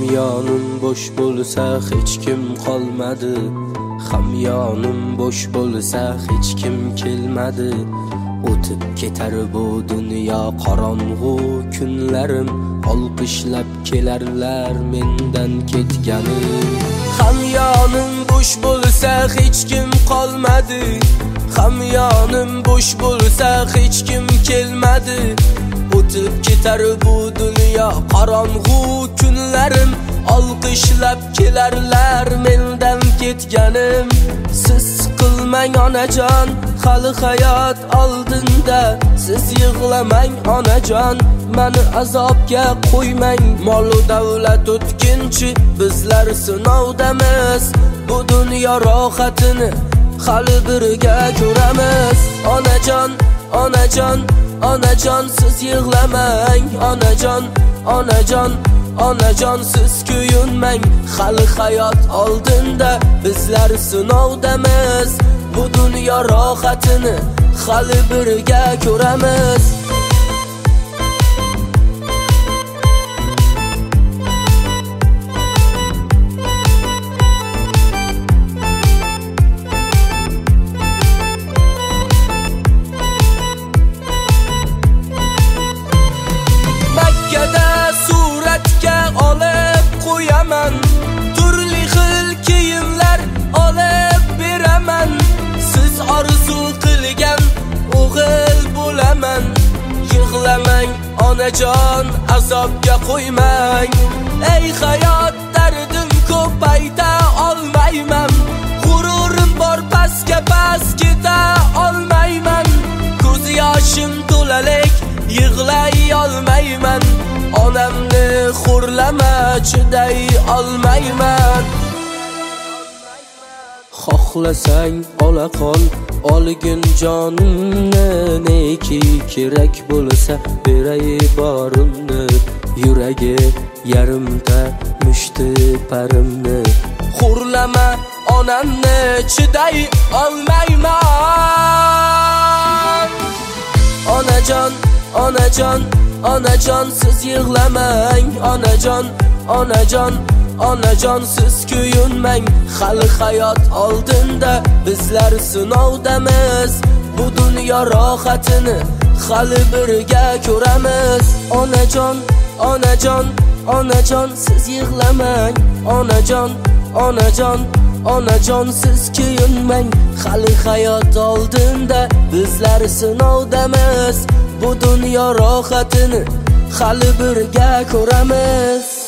Hamyonim bo'sh bo'lsa hech kim qolmadi, hamyonim bo'sh bo'lsa hech kim kelmadi. O'tib ketar bu dunyo qorong'u kunlarim, olqishlab kelarlar mendan ketganim. Hamyonim bo'sh bo'lsa hech kim qolmadi, hamyonim bo'sh bo'lsa hech kim kelmadi. O'tib ketar bu dunyo qorong'u kunlarim, olqishlab kelarlar mendan ketganim. Siz qilmang onajon, hali hayot oldinda. Siz yig'lamang onajon, mani azobga qo'ymang. Mol-u davlat o'tkinchi, bizlar sinovdamiz. Bu dunyo rohatini hali birga ko'ramiz. Onajon, onajon, onajon, siz yig'lamang. Onajon, onajon, onajon, siz kuyunmang. Hali hayot oldinda, bizlar sinovdamiz. Bu dunyo rohatini hali birga ko'ramiz. Makkada suratga olib qo'yaman, turli xil kiyimlar olib beraman. Siz orzu qilgan o'g'il bo'laman. Yig'lamang onajon, azobga qo'ymang. Ey hayot, dardim ko'p ayta olmayman. G'ururim bor, pastga past keta olmayman. Ko'z yoshim to'lalik, yig'lay olmayman. Onamni xo'rlama, chiday olmayman. Xohlasang ola qol, olgin jonimni. Neki kerak bo'lsa beray borimni. Yuragi yarimta mushti parimni. Xo'rlama onamni, chiday olmayman. Onajon, onajon, onajon, siz yig'lamang. Onajon, onajon, onajon, siz kuyunmang. Hali hayot oldinda, bizlar sinovdamiz. Bu dunyo rohatini hali birga ko'ramiz. Onajon, onajon, onajon, siz yig'lamang. Onajon, onajon, onajon, siz kuyunmang. Hali hayot oldinda, bizlar sinovdamiz. Bu dunyo rohatini hali birga ko'ramiz.